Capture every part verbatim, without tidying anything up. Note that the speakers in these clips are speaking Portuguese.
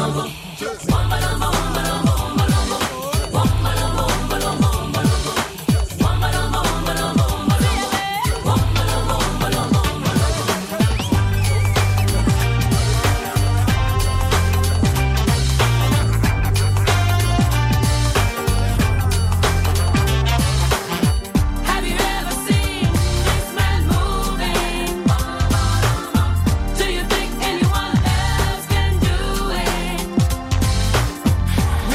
When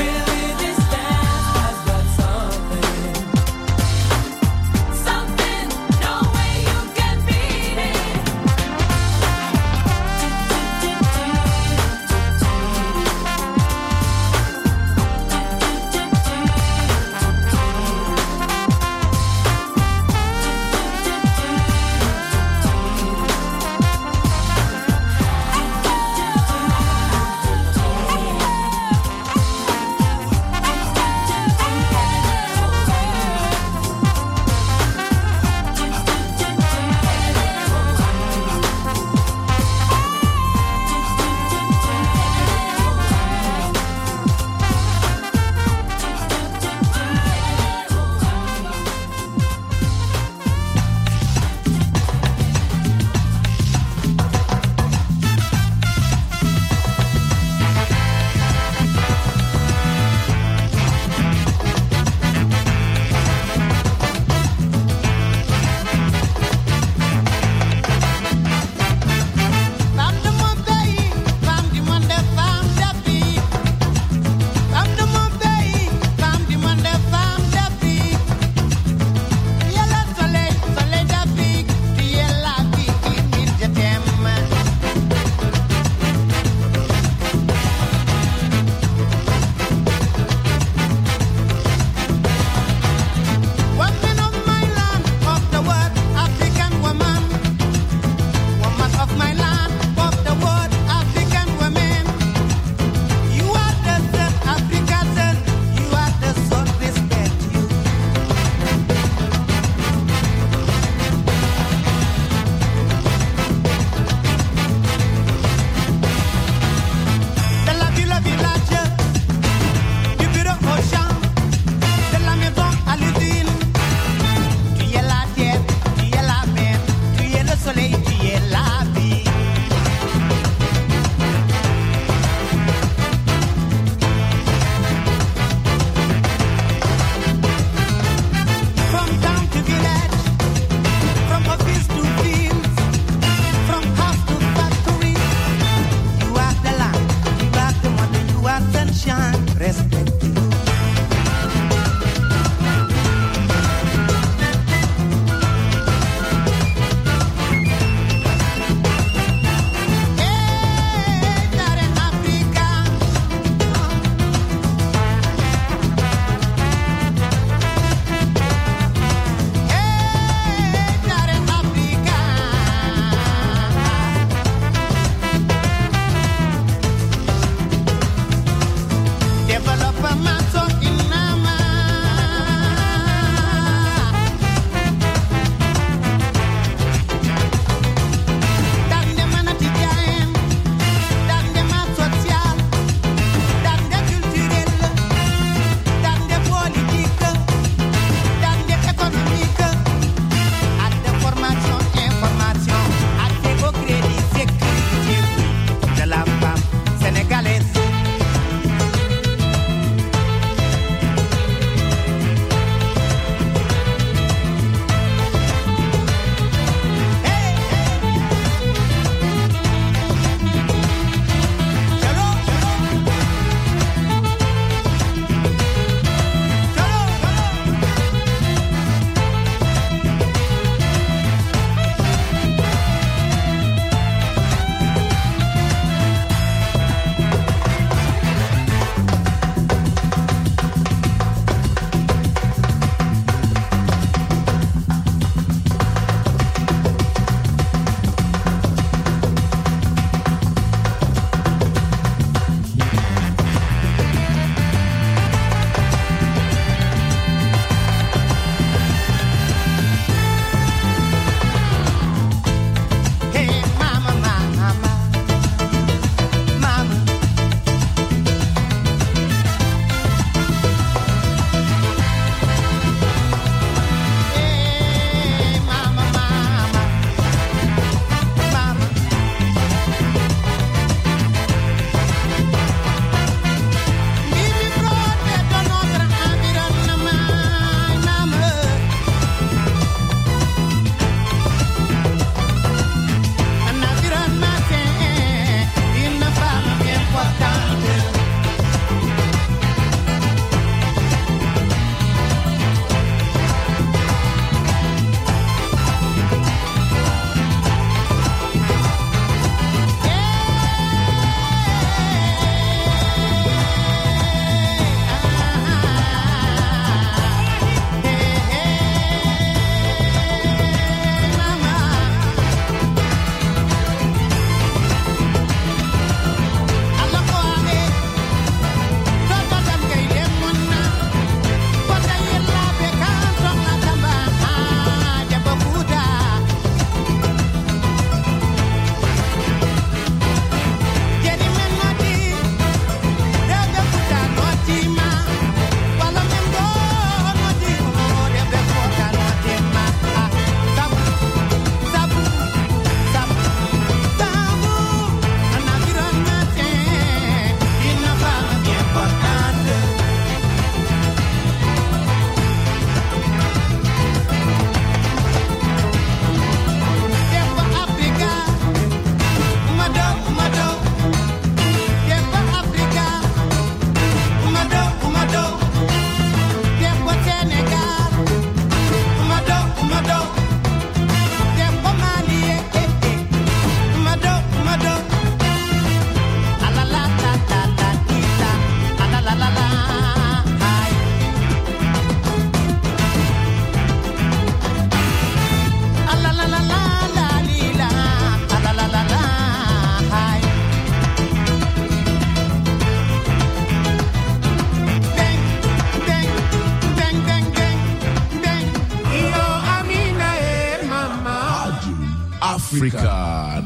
África.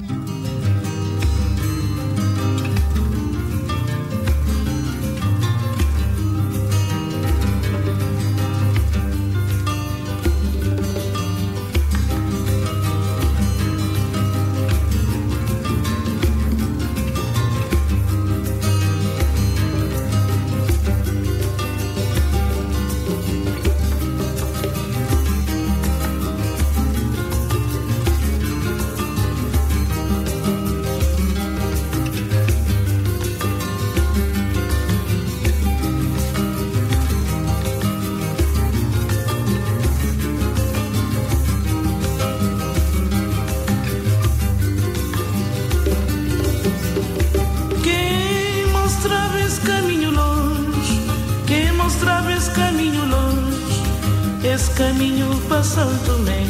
Caminho para Santo Tomé.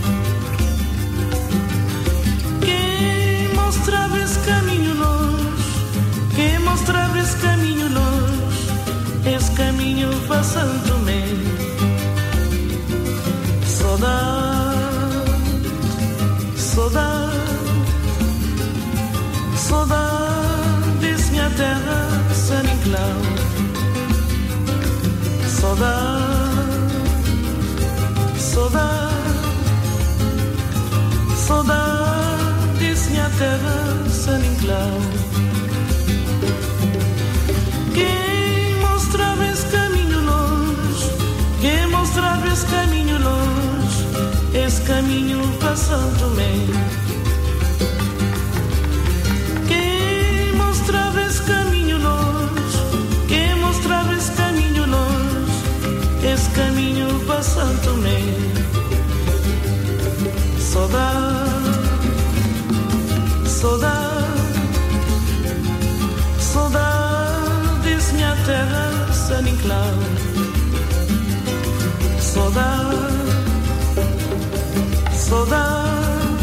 Quem mostrava esse caminho longe, quem mostrava esse caminho longe, esse caminho para Santo Tomé. Saudade, saudade, saudade desse minha terra, San Inclau. Saudade, saudade, saudade desse minha terra, San Inclau. Quem mostrava esse caminho longe, quem mostrava esse caminho longe, esse caminho para Santo Tomé. Quem mostrava esse caminho longe, quem mostrava esse caminho longe, esse caminho para Santo Tomé. Saudade, saudade, saudade desse minha terra, San Inclau. Saudade, saudade,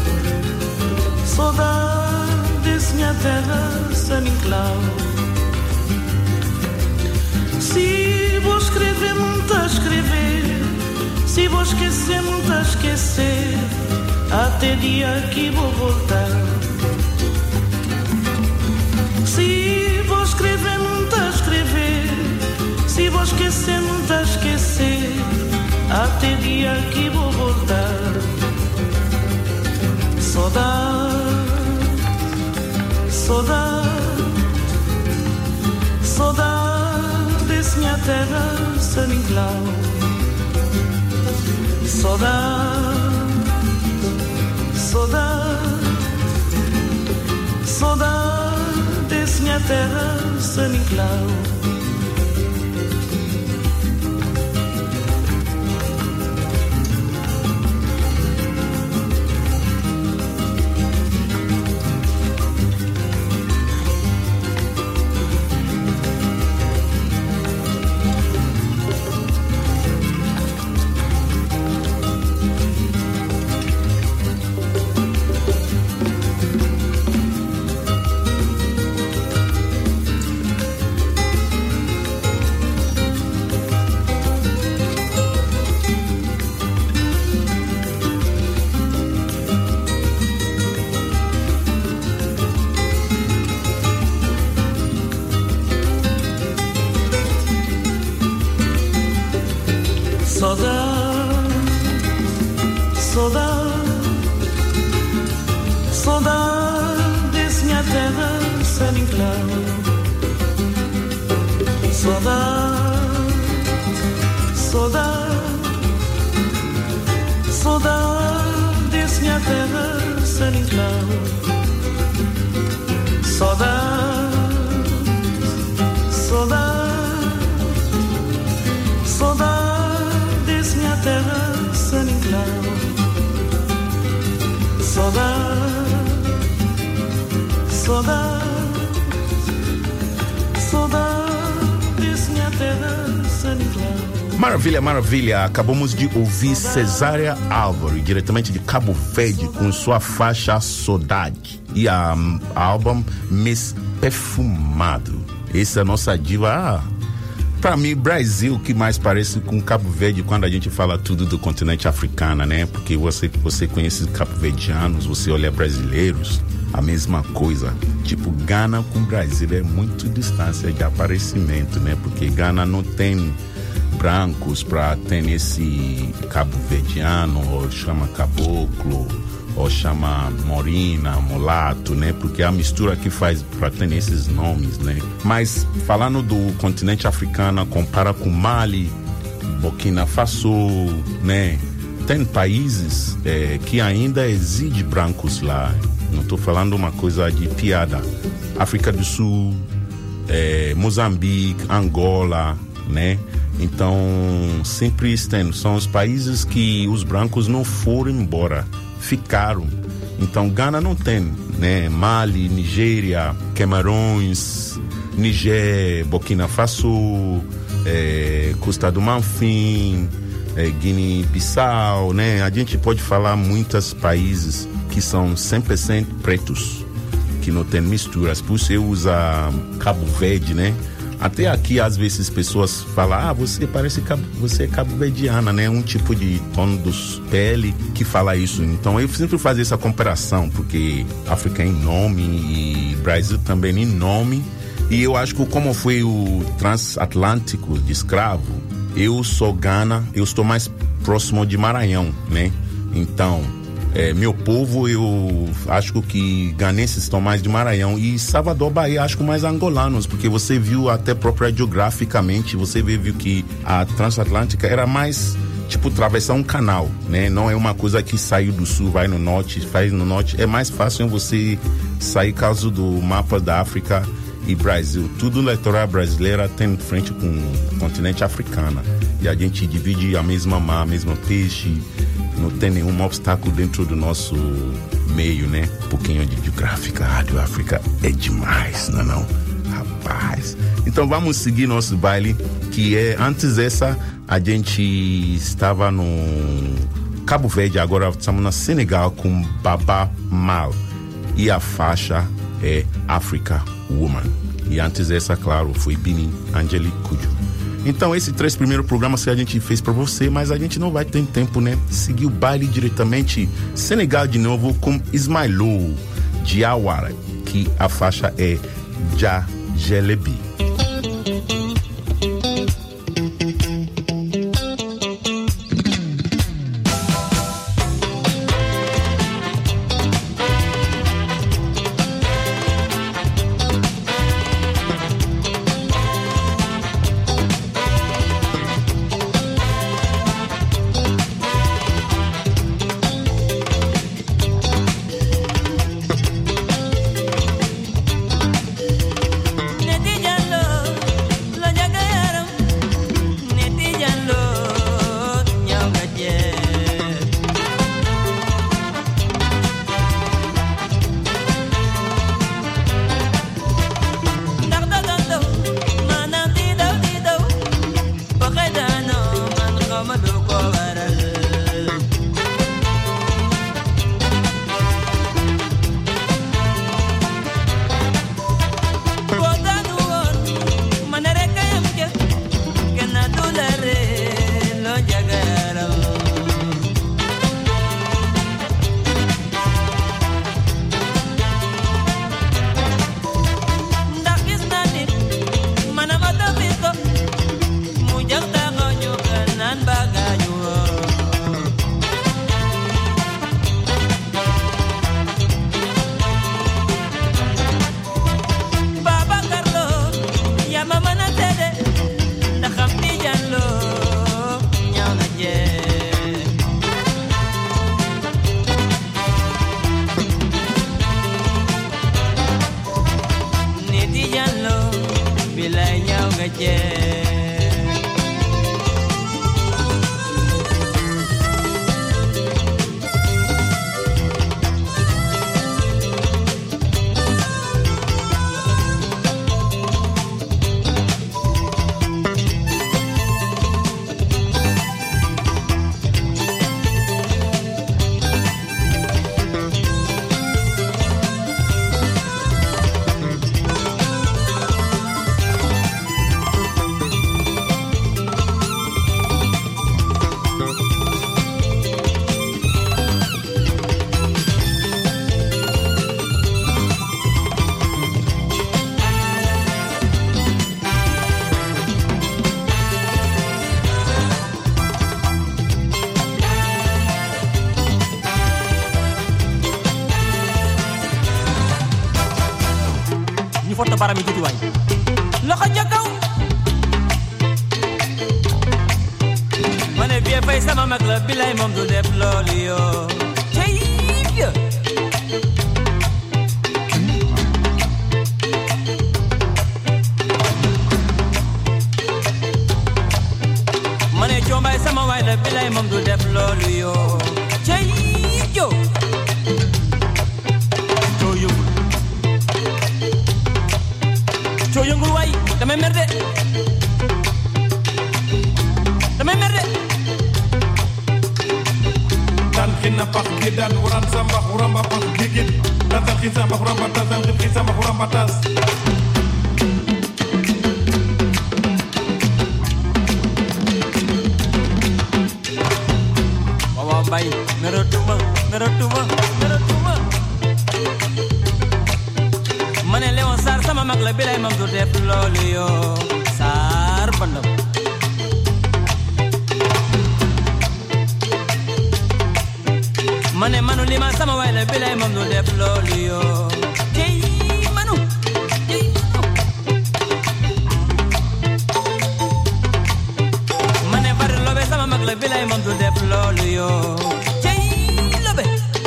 saudade desse minha terra, San Inclau. Se vou escrever, muito a escrever, se vou esquecer, muito a esquecer, até dia que vou voltar. Se vou escrever, muito a escrever, se vou esquecer, muito a esquecer, até dia que vou voltar. Saudade, saudade, saudade desse minha terra, San Inclau. Saudade, saudade, saudade desse minha terra, San Inclau. Saudade, saudade, saudade desse minha terra, San Inclau. Saudade, saudade, saudade desse minha terra, San Inclau. Saudade, saudade, saudade desse minha terra, San Inclau. Saudade, saudade, saudade desse minha terra, San Inclau. Maravilha, maravilha. Acabamos de ouvir Cesária Álvaro, diretamente de Cabo Verde, com sua faixa Saudade. E a, a álbum Miss Perfumado. Essa é a nossa diva. Ah, Para mim, Brasil que mais parece com Cabo Verde quando a gente fala tudo do continente africano, né? Porque você, você conhece cabo-verdianos, você olha brasileiros, a mesma coisa. Tipo, Gana com Brasil é muito distância de aparecimento, né? Porque Gana não tem brancos para ter esse cabo-verdiano, ou chama caboclo, ou chama morina, mulato, né? Porque é a mistura que faz para ter esses nomes, né? Mas falando do continente africano, compara com Mali, Burkina Faso, né? Tem países é, que ainda exigem brancos lá. Não estou falando uma coisa de piada. África do Sul, é, Moçambique, Angola, né? Então, sempre tem, são os países que os brancos não foram embora, ficaram. Então, Gana não tem, né? Mali, Nigéria, Camarões, Niger, Burkina Faso, é, Costa do Marfim, é, Guiné-Bissau, né? A gente pode falar muitos países que são cem por cento pretos, que não tem misturas. Por isso eu uso Cabo Verde, né? Até aqui, às vezes, pessoas falam, ah, você parece cabo, você é cabo-verdiana, né? Um tipo de tom dos pele que fala isso. Então, eu sempre faço essa comparação, porque África é em nome e Brasil também em nome. E eu acho que como foi o transatlântico de escravo, eu sou Gana, eu estou mais próximo de Maranhão, né? Então, é, meu povo, eu acho que ganenses estão mais de Maranhão e Salvador, Bahia, acho que mais angolanos, porque você viu até própria geograficamente, você viu que a transatlântica era mais tipo atravessar um canal, né? Não é uma coisa que saiu do sul, vai no norte, faz no norte. É mais fácil você sair caso do mapa da África e Brasil. Tudo litoral brasileira tem frente com o continente africano. E a gente divide a mesma mar, a mesma peixe. Não tem nenhum obstáculo dentro do nosso meio, né? Um pouquinho de geográfica, Rádio África é demais, não é não? Rapaz. Então vamos seguir nosso baile, que é, antes dessa, a gente estava no Cabo Verde, agora estamos na Senegal com Baba Mal. E a faixa é Africa Woman. E antes dessa, claro, foi Bini Angelique Kudjo. Então, esses três primeiros programas que a gente fez para você, mas a gente não vai ter tempo, né? Seguir o baile diretamente. Senegal de novo com Ismailou Diawara, que a faixa é Ja Jelebi. barami tuuti waay loxo ca kaw ma ne Vieux Faye sama mag la bilay moom du def loolu yoo cey Vieux ma ne Coombaay sama waay la bilay moom du def loolu yoo cey jo coo yëngul coo yëngul waay damay mer de damay mer de tan xina pax gi dan waran samba xuramba pax digit tan xin samba xuramba tas tan xin samba xuramba tas wawa mbay meratuma meratuma meratuma mane Léon Sarr sama mag la bilay mam du def loolu yoo Sarr bandam mane Manu Lima sama waay la bilay mam du def loolu yoo tey Manu tey Manu mane Bari Lobe sama mag la bilay mam du def loolu yoo tey Lobe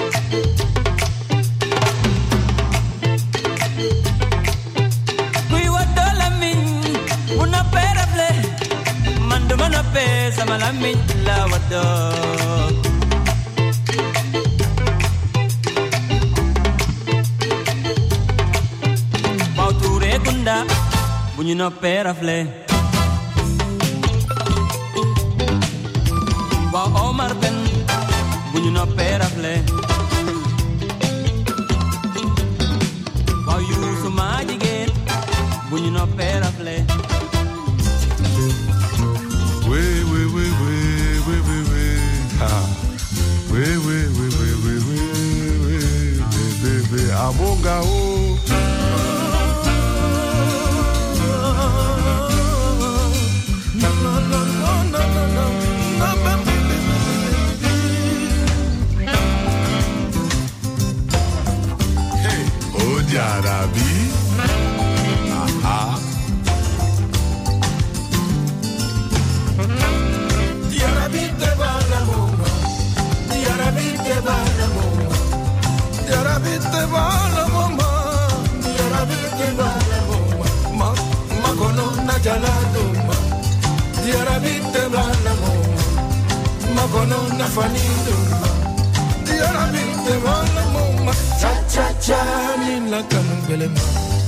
kuy waddo lamiñ bu noppee rafle man du ma noppee sama lamiñ la waddo Baw Tuure Gunda bu ñu noppee rafle Baw Omar Ben bu ñu noppee rafle Baw Yuusu maa jigéen bu ñu noppee rafle Oui, oui, oui, oui, oui, oui, oui. Ah. Oui, oui, oui, oui, oui, oui, oui, oui, oui, oui. Abonga, oh. Hey, oh, Diarabi. Aha. Diarabi te va la moma, Diarabi te va la moma, Diarabi te va la moma, Diarabi te va la moma, ma ma kono na jala duma, Diarabi te va la moma, ma kono na fani duma, Diarabi te va la moma, cha cha cha ni la kanu belema,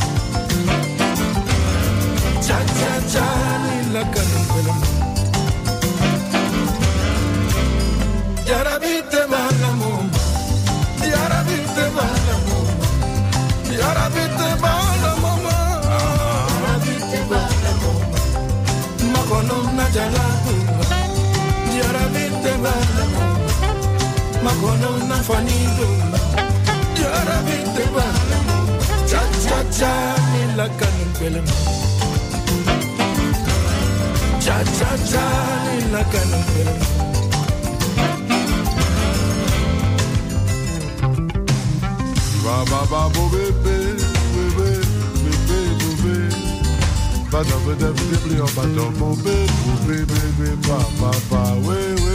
cha cha cha ni la kanu belema. Diarabi te va la moma, Diarabi te va la moma, Diarabi te va la moma, Diarabi te va la moma, makono na jala duma, Diarabi te va la moma, makono na fani duma, Diarabi te va la moma, cha cha cha ni la kanu pelema, cha cha cha ni la kanu pelema. Ba ba ba bo bébé, bébé, bébé, bébé. Ba da ba da ba da ba da bo bébé, bébé, ba ba ba, oui, oui.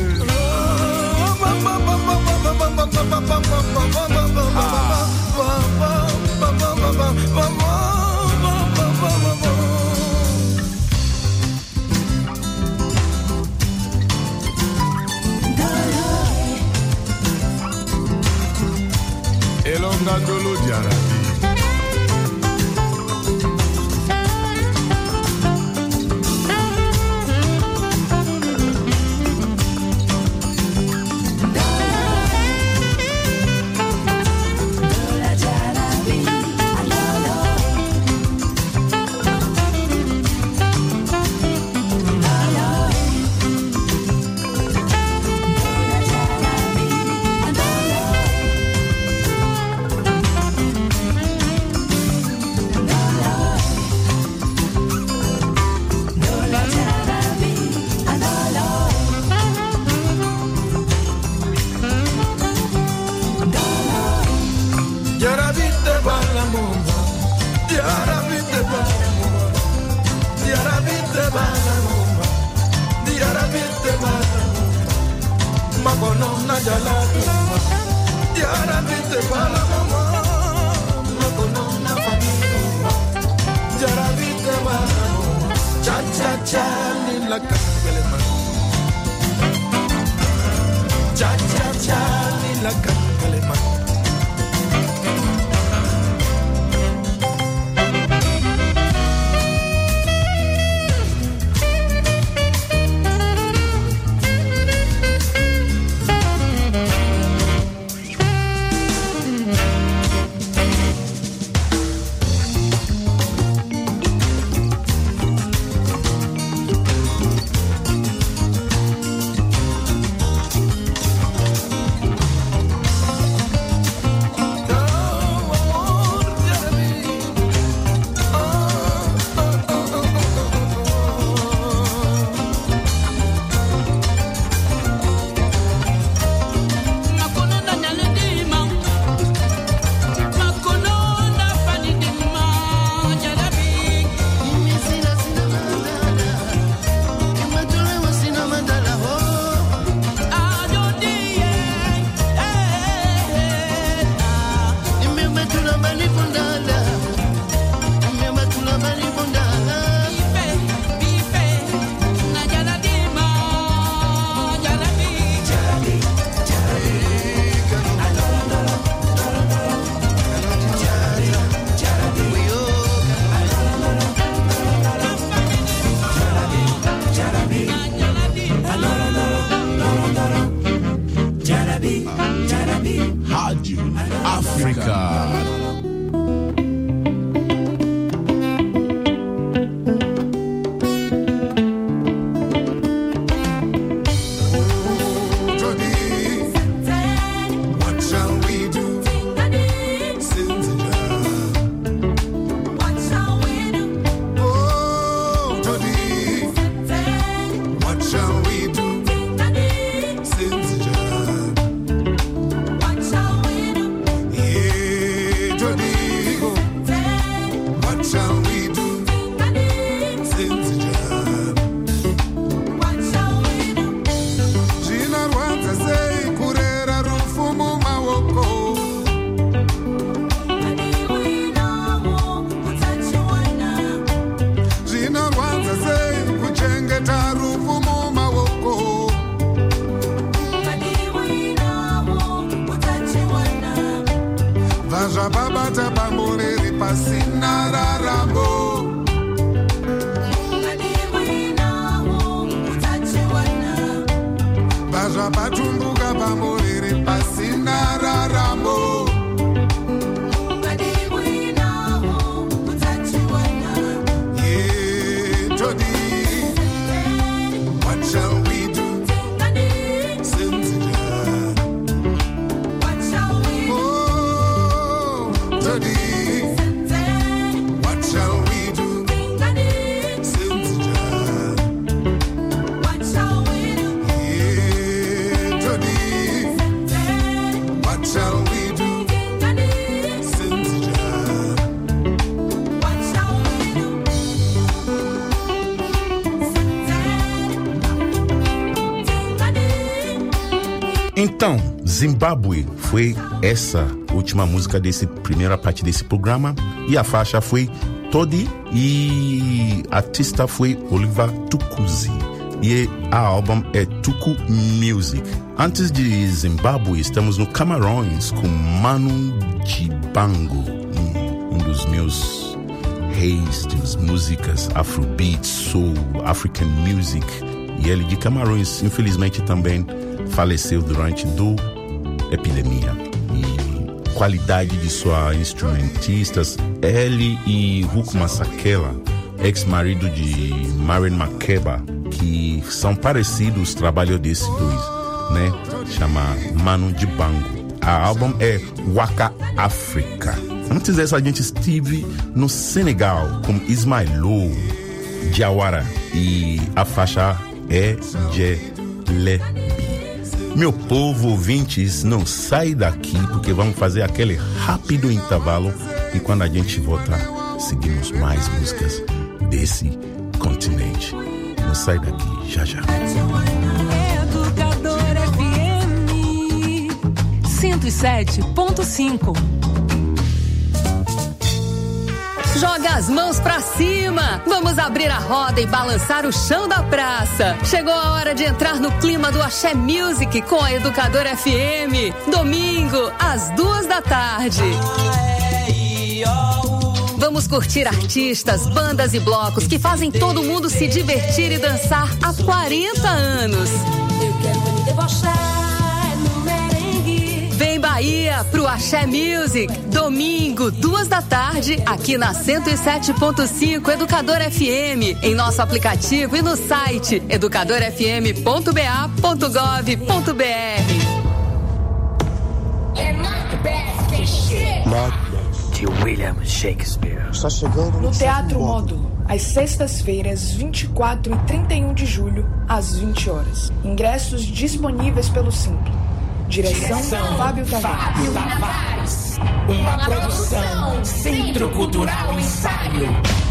Elonga Dolo Diarabi. jalakuma Jarabi te bala mama Loko no na familuma Jarabi te bala mama Cha cha cha ni la kankele man Cha cha cha ni la kankele man Então, Zimbábue foi essa última música desse primeira parte desse programa e a faixa foi Todi e a artista foi Oliver Tukuzi e a álbum é Tuku Music. Antes de Zimbábue, estamos no Camarões com Manu Dibango, um, um dos meus reis das músicas Afrobeat, Soul, African Music, e ele de Camarões, infelizmente também faleceu durante a epidemia. E qualidade de suas instrumentistas, ele e Huku Masekela, ex-marido de Maren Makeba, que são parecidos os trabalhos desses dois, né? Chama Manu Dibango. A álbum é Waka Africa. Antes dessa, a gente esteve no Senegal com Ismailo Diawara e a faixa é Jelebi. Meu povo ouvintes, não sai daqui porque vamos fazer aquele rápido intervalo e quando a gente voltar, seguimos mais músicas desse continente. Não sai daqui, já já. Educador F M cento e sete ponto cinco. Joga as mãos pra cima! Vamos abrir a roda e balançar o chão da praça. Chegou a hora de entrar no clima do Axé Music com a Educadora F M. Domingo, às duas da tarde. Vamos curtir artistas, bandas e blocos que fazem todo mundo se divertir e dançar há quarenta anos. Eu quero me debochar no merengue. Vem Bahia pro Axé Music. Domingo, duas da tarde, aqui na cento e sete ponto cinco Educadora F M. Em nosso aplicativo e no site educador f m ponto b a ponto gov ponto b r. De William Shakespeare. Está chegando no Teatro Módulo, às sextas-feiras, vinte e quatro e trinta e um de julho, às vinte horas. Ingressos disponíveis pelo Simples. Direção, Direção Fábio Tavares. Tavares. Uma produção Centro Cultural Ensaio.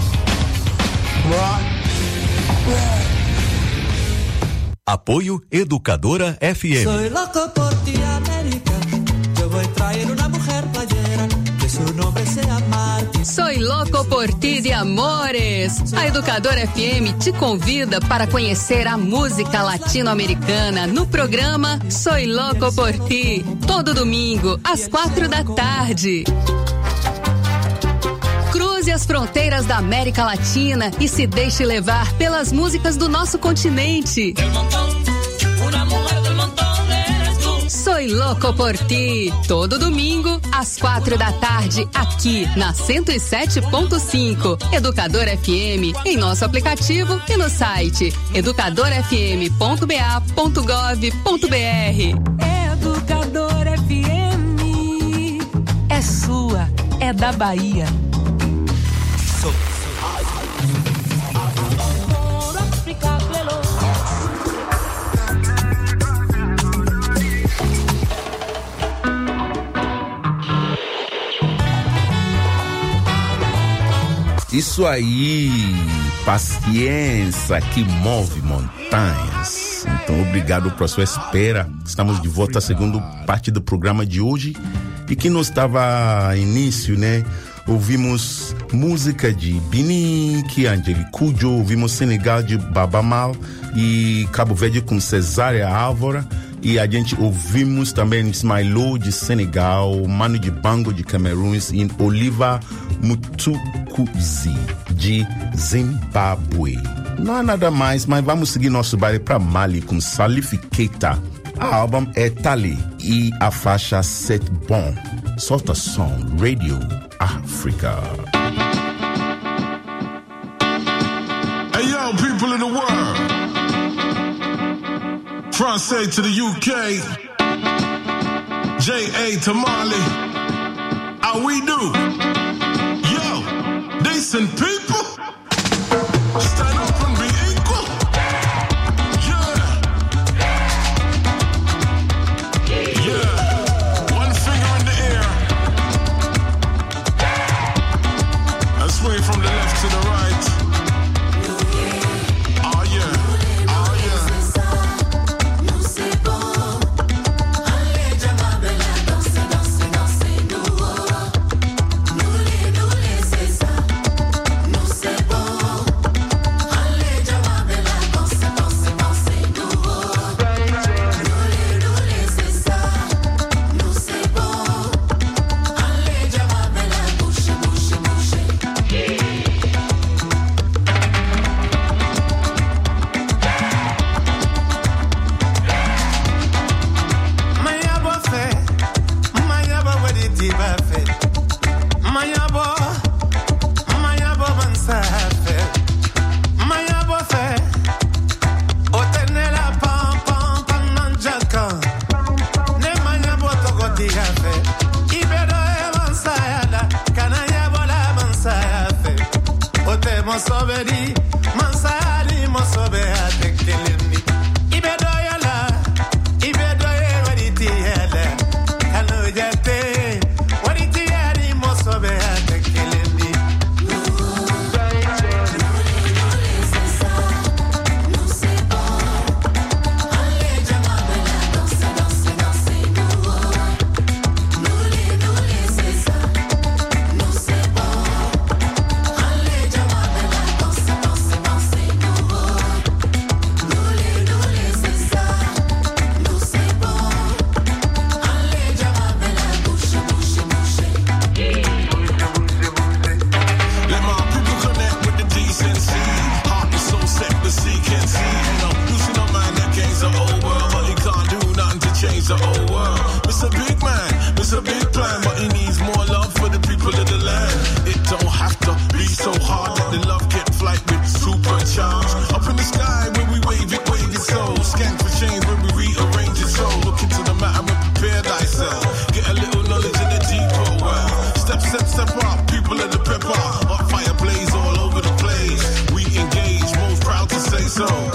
Apoio Educadora F M. Soy loco por ti, América. Eu vou trair uma mulher playera. Su nombre sea Martín. Soy loco por ti de amores. A Educadora F M te convida para conhecer a música latino-americana no programa Soy Loco por Ti, todo domingo às quatro da tarde. Cruze as fronteiras da América Latina e se deixe levar pelas músicas do nosso continente. Soy Loco por Ti, todo domingo, às quatro da tarde, aqui na cento e sete ponto cinco. Educadora F M, em nosso aplicativo e no site educador f m ponto b a ponto gov ponto b r. Educadora F M, é sua, é da Bahia. So. Isso aí, paciência que move montanhas. Então, obrigado por sua espera. Estamos de volta à segunda parte do programa de hoje. E que não estava início, né? Ouvimos música de Binique, Angelique Kidjo, ouvimos Senegal de Baaba Maal e Cabo Verde com Cesária Ávora. E a gente ouvimos também Ismailo de Senegal, Manu Dibango de Camarões e Oliver Mtukudzi de Zimbábue. Não há nada mais, mas vamos seguir nosso baile para Mali com Salif Keita. A álbum é Tali e a faixa Set Bon. Solta som, Radio Africa. Hey yo, people in the world. France to the U K, J A to Mali, how we do? Yo, decent people, stand up and be equal. Yeah, yeah, one finger in the air, and swing from the left to the right. Oh yeah. No so.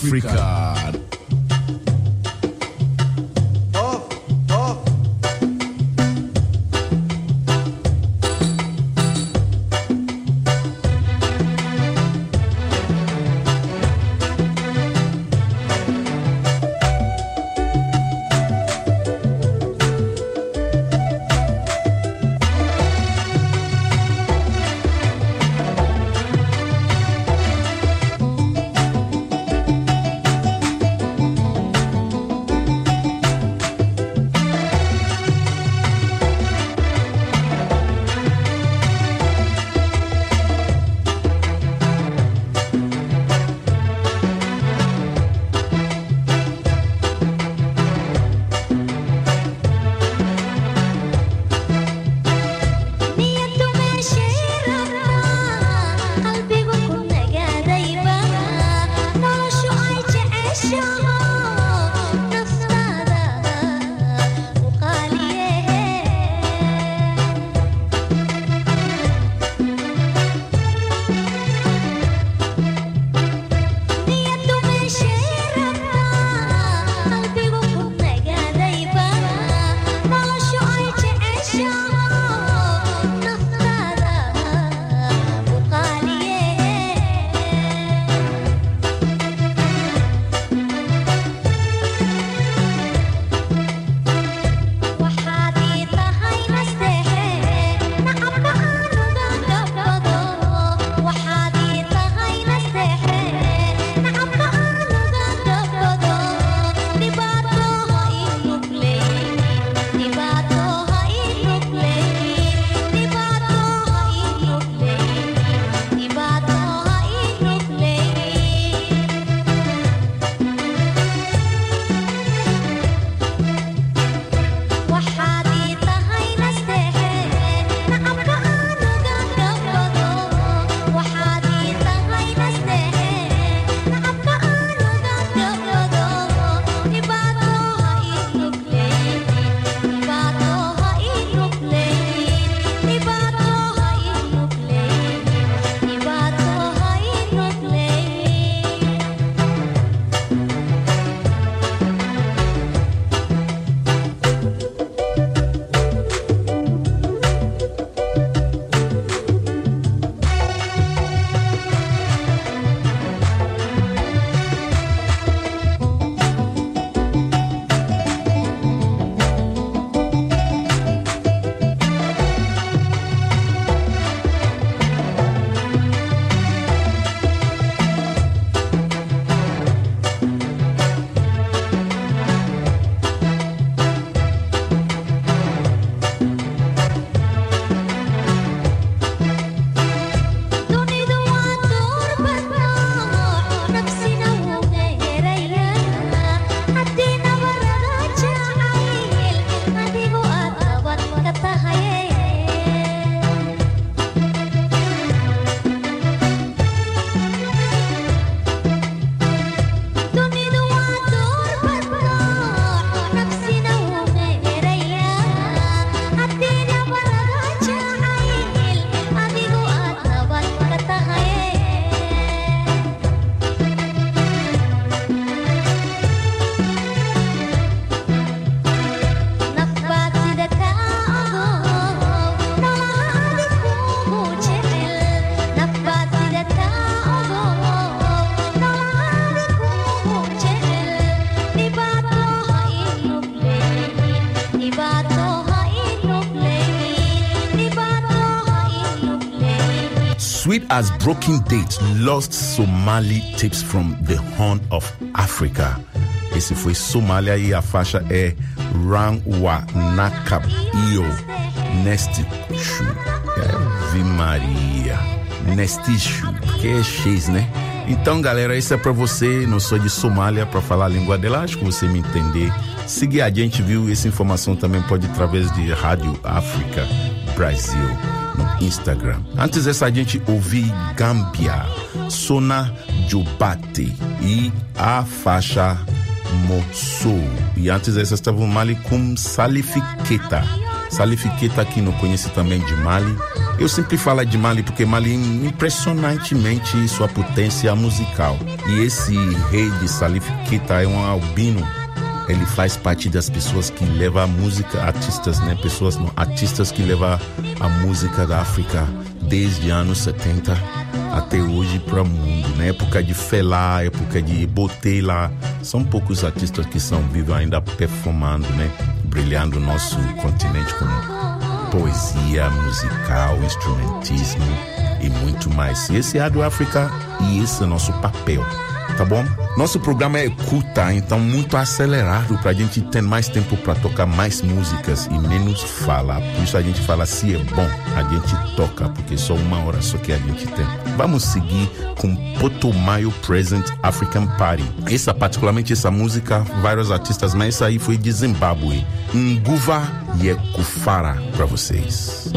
Africa. Sweet as Broken Dates, Lost Somali Tips from the Horn of Africa. Esse foi Somália e a faixa é Rangwa Nakab Iyo Nestishu. Ave Maria. Nestishu, que é X, né? Então, galera, isso é pra você. Não sou de Somália pra falar a língua dela, acho que você me entender. Seguir a gente, viu? Essa informação também pode ir através de Rádio África Brasil no Instagram. Antes dessa, a gente ouvir Gambia, Sona Jobate e a faixa Moço. E antes dessa, estava o Malikum Salifiketa, Salif Keita, que não conhece também de Mali. Eu sempre falo de Mali porque Mali impressionantemente sua potência musical. E esse rei de Salif Keita é um albino. Ele faz parte das pessoas que levam a música, artistas, né? Pessoas, não, artistas que levam a música da África desde anos setenta até hoje para o mundo, na época de Fela, época de Botela. São poucos artistas que são vivos ainda performando, né? Brilhando o nosso continente com poesia musical, instrumentismo e muito mais. E esse é a do África e esse é o nosso papel, tá bom? Nosso programa é curta, então muito acelerado pra gente ter mais tempo pra tocar mais músicas e menos falar. Por isso a gente fala, se é bom, a gente toca, porque só uma hora só que a gente tem. Vamos seguir com Potomayo Present African Party. Essa, particularmente essa música, vários artistas, mas essa aí foi de Zimbábue. Nguva Yekufara pra vocês.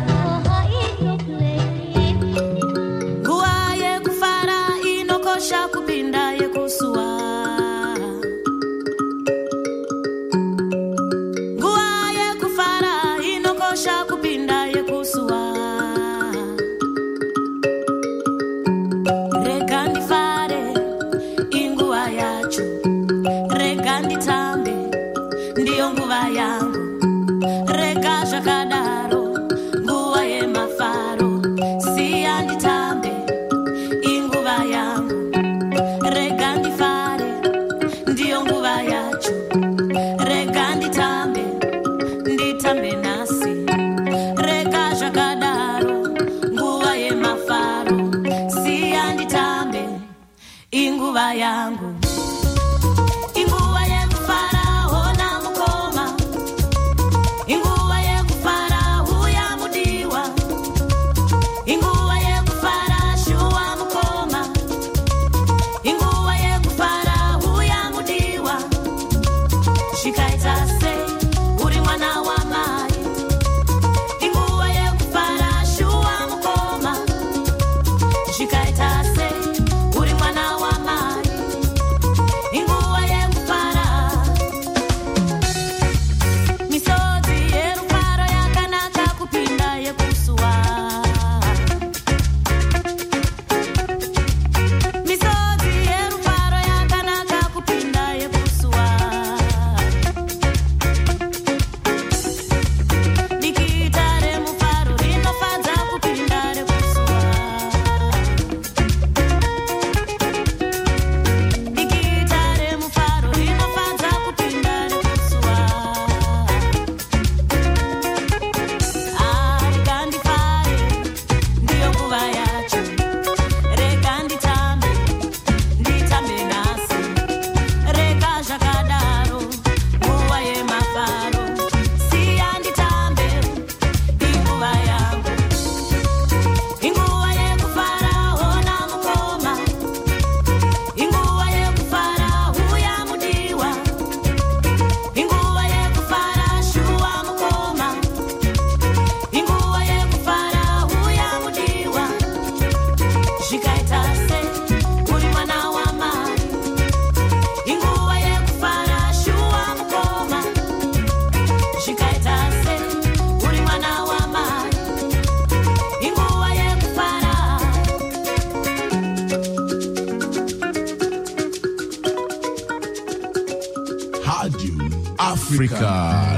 Africa.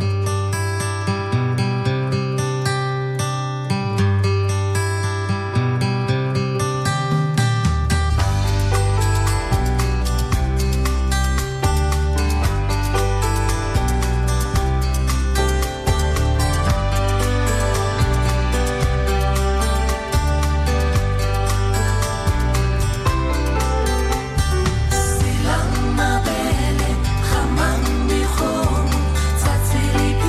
Silang mabele, hamang bihong, tsatsili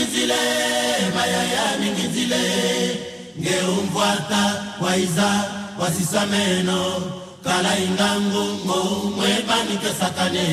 mingizile mayaya mingizile ngeumvwata waiza wasisameno kala ingangu ngo mwebani kesakane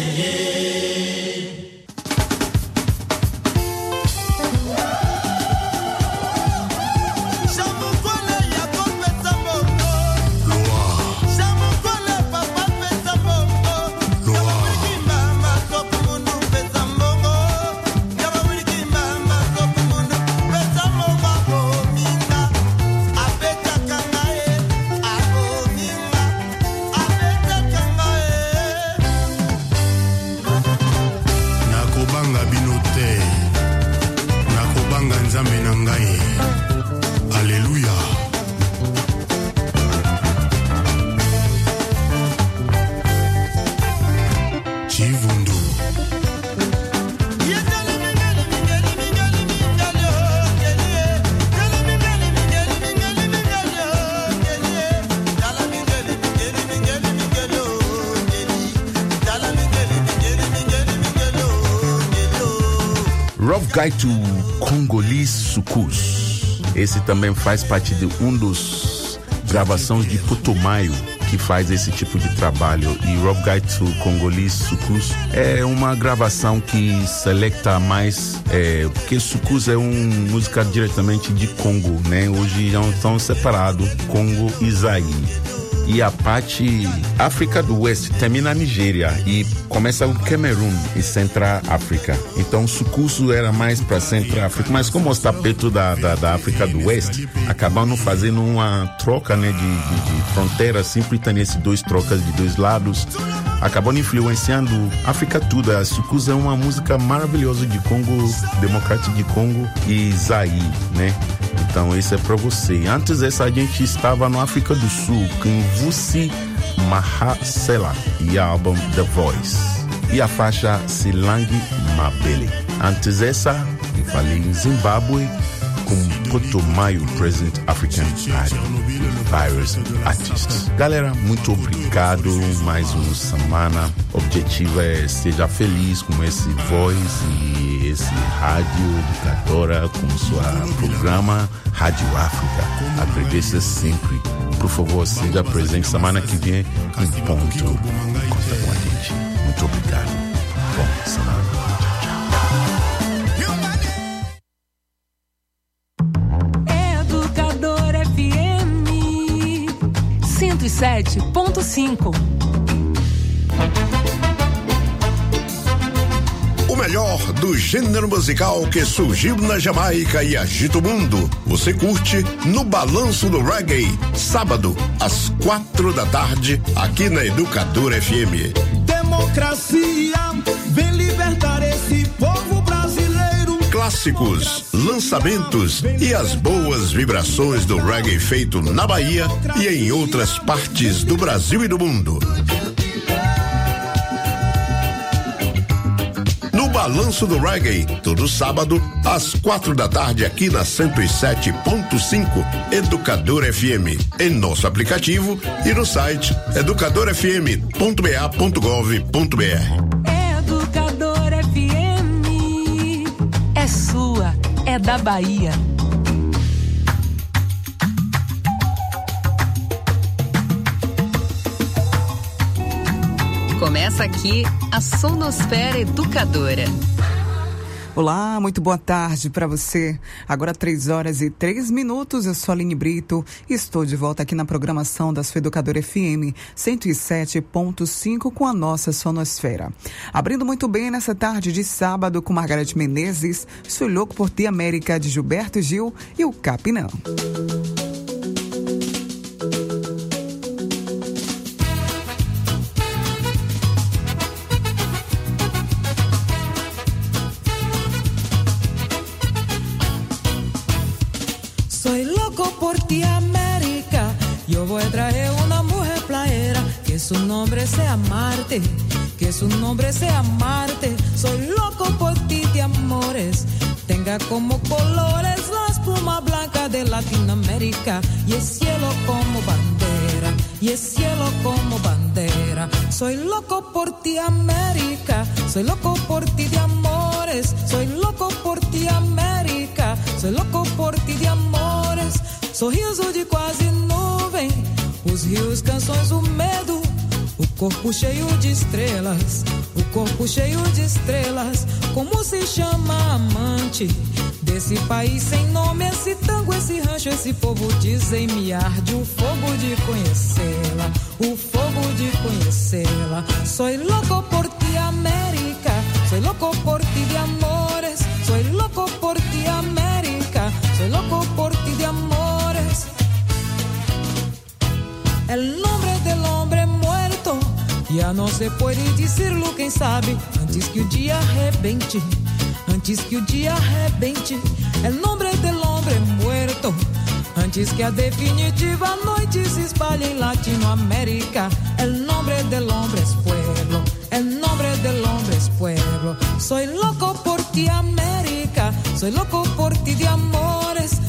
Gaito Congolese Sucus. Esse também faz parte de um dos gravações de Putumayo que faz esse tipo de trabalho. E Rob Gaito Congolese Sucus é uma gravação que selecta mais, é, porque Sucus é uma música diretamente de Congo, né? Hoje já estão separados, Congo e Zaire. E a parte África do Oeste termina na Nigéria e começa o Camerun e Central África. Então o Sucusso era mais para Central África, mas como está perto da, da, da África do Oeste, acabando fazendo uma troca, né, de, de, de fronteira, sempre tem esses dois trocas de dois lados, acabando influenciando a África toda. A Sucusso é uma música maravilhosa de Congo, Democrático de Congo e Zaire, né? Então esse é pra você. Antes dessa a gente estava na África do Sul com Vusi Mahasela e a álbum The Voice e a faixa Silangi Mabele. Antes dessa eu falei em Zimbábue com Putumayo Present African Party Virus Artists. Galera, muito obrigado. Mais uma semana. O objetivo é seja feliz com esse Voice e esse Rádio Educadora com sua programa Rádio África. Agradeça sempre. Por favor, seja presente semana que vem em ponto. Conta com a gente. Muito obrigado. Bom semana. cento e sete ponto cinco. O melhor do gênero musical que surgiu na Jamaica e agita o mundo. Você curte no Balanço do Reggae, sábado, às quatro da tarde, aqui na Educadora F M. Democracia, vem libertar esse povo brasileiro. Clássicos, lançamentos e as boas vibrações do reggae feito na Bahia e em outras partes do Brasil e do mundo. No Balanço do Reggae, todo sábado, às quatro da tarde, aqui na cento e sete ponto cinco, Educadora F M, em nosso aplicativo e no site educador f m ponto b a ponto gov ponto b r. Educadora F M é sua, é da Bahia. Começa aqui a Sonosfera Educadora. Olá, muito boa tarde para você. Agora três horas e três minutos, eu sou a Aline Brito e estou de volta aqui na programação da sua Educadora F M cento e sete ponto cinco com a nossa Sonosfera. Abrindo muito bem nessa tarde de sábado com Margareth Menezes, Sou Louco por Ti América de Gilberto Gil e o Capinão. Por ti América, yo voy a traer una mujer playera, que su nombre sea Marte, que su nombre sea Marte. Soy loco por ti de amores, tenga como colores la espuma blanca de Latinoamérica y el cielo como bandera, y el cielo como bandera. Soy loco por ti América, soy loco por ti de amores, soy loco por ti América. Soy loco por ti de amores, sorriso de quase nuvem, os rios, canções, o medo, o corpo cheio de estrelas, o corpo cheio de estrelas. Como se chama amante desse país sem nome, esse tango, esse rancho, esse povo? Dizem-me, arde o fogo de conhecê-la, o fogo de conhecê-la. Soy loco por ti, América, soy loco por ti de amores, soy loco por ti, América, soy loco por ti de amores. El nombre del hombre muerto ya no se puede decirlo, quem sabe, antes que o dia arrebente, antes que o dia arrebente. El nombre del hombre muerto, antes que a definitiva noite se espalhe em Latinoamérica. El nombre del hombre es pueblo, el nombre del hombre es pueblo. Soy loco por ti, América, soy loco por ti de amores,